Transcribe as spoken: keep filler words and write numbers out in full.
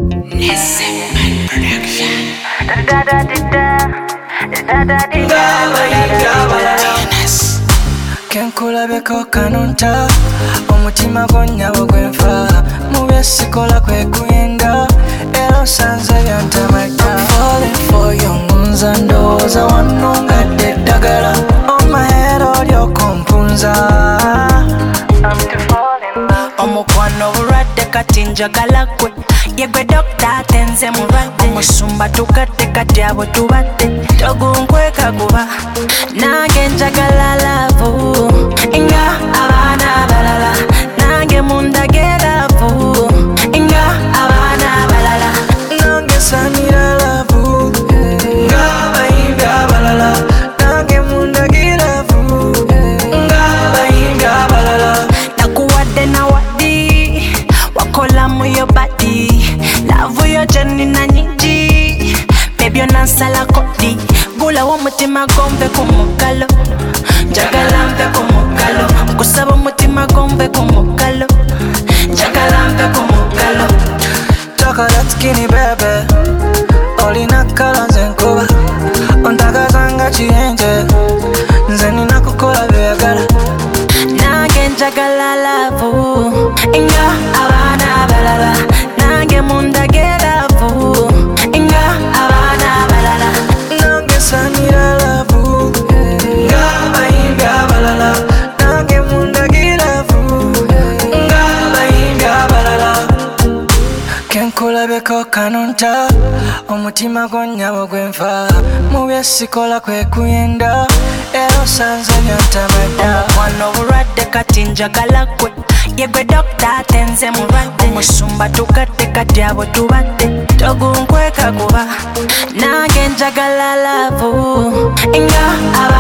Kenkulabeko kanunta omutima gwonnyabo gwenfa mu byesikola kwe kuyenda era osanze byantamajja. I'm falling for you ngunza ndowooza wannongadde eddagala omaheera oli okumpunza. Omukwano bulwadde kati njagala gwe yegwe dokita ate nze mulwadde omusumba tugadde kati abo tubadde togunkweka guba nange njagala laavu nga abaana abalala nange mundage laavu nga abaana abalala nange sanira laavu nga abayimbi abalala nange mundage laavu nga abayimbi abalala. nakuwadde nawadi wakola muyo badi laavu yo gyenina nyingi bebyo nansala kodi gulawo omutima gombe ku mugalo njagala mpe ku mugalo nkusaba omutima gombe ku mugalo njagala mpe ku mugalo. Chocolate skinny baby olina kala nze nkuba ontagaza nga kiyenje nze nina kukola byeyagala nange njagala laavu nga abaana abalala nange mundage laavu nga abaana abalala nange sanira laavu nga abayimbi abalala nange mundage laavu nga abayimbi abalala. Kenkulabeko kanunta omutima gwonnyabo gwenfa mu byesikola kwe kuyenda era osanze byantamajja. omukwano bulwadde kati njagala gwe yegwe dokita ate nze mulwadde omusumba tugadde kati abo tubadde togunkweka guba nange njagala laavu nga aba